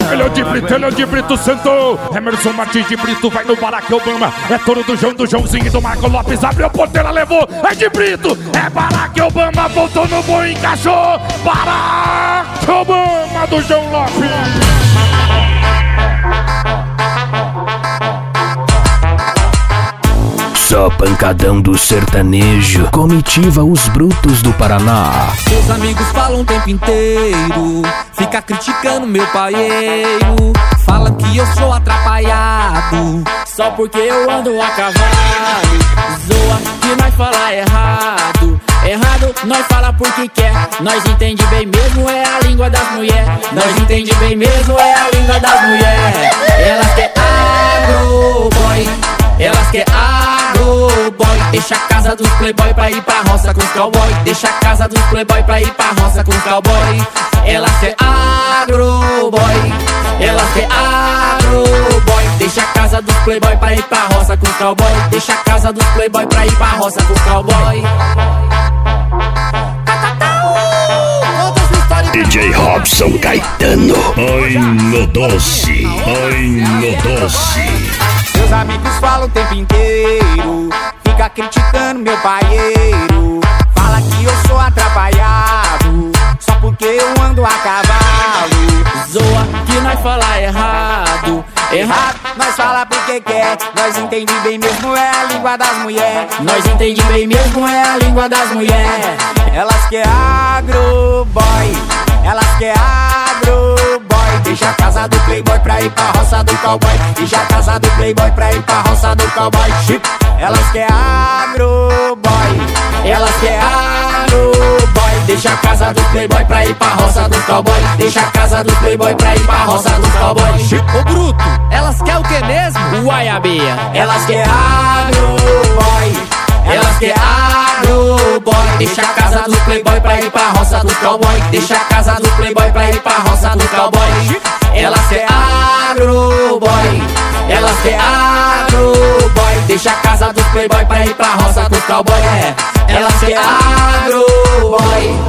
Ele é o de Brito Santo. Emerson Martins de Brito vai no Barack Obama. É touro do Joãozinho e do Marco Lopes. Abriu a porteira, levou. É de Brito. É Barack Obama. Voltou no boi, encaixou. Barack Obama do João Lopes. Só pancadão do sertanejo, comitiva os brutos do Paraná. Meus amigos falam o tempo inteiro, fica criticando meu paieiro. Falam que eu sou atrapalhado, só porque eu ando a cavalo. Zoa que nós fala errado, errado nós fala porque quer. Nós entende bem mesmo, é a língua das mulheres. Nós entende bem mesmo, é a língua das mulheres. Elas quer agroboy, elas quer agroboy. Deixa a casa dos playboy pra ir pra roça com os cowboy. Deixa a casa dos playboy pra ir pra roça com os cowboy. Elas quer agroboy, elas quer agroboy. Deixa a casa dos playboy pra ir pra roça com os cowboy. Deixa a casa dos playboy pra ir pra roça com os cowboy. DJ Robson Caetano. Ai no doce, ai no doce. Meus amigos falam o tempo inteiro, fica criticando meu paieiro. Fala que eu sou atrapalhado, só porque eu ando a cavalo. Zoa que nós fala errado, Errado, nós fala porque quer. Nós entende bem mesmo, é a língua das mulheres. nós entende bem mesmo, é a língua das mulheres. Elas quer agroboy, elas quer agroboy. Deixa a casa do playboy pra ir pra roça do cowboy. Deixa a casa do playboy pra ir pra roça do cowboy. Elas quer agroboy, elas quer agroboy. Deixa a casa do playboy pra ir pra roça do cowboy. Deixa a casa do playboy pra ir pra roça do cowboy. Ô bruto, elas quer o que mesmo? Uaiabia. Elas quer agroboy, elas quer agroboy. Deixa a casa do playboy pra ir pra roça do cowboy. Deixa a casa do playboy pra ir pra roça do cowboy. Elas quer agroboy, elas quer agroboy. Deixa a casa do playboy pra ir pra roça do cowboy. Elas quer agroboy.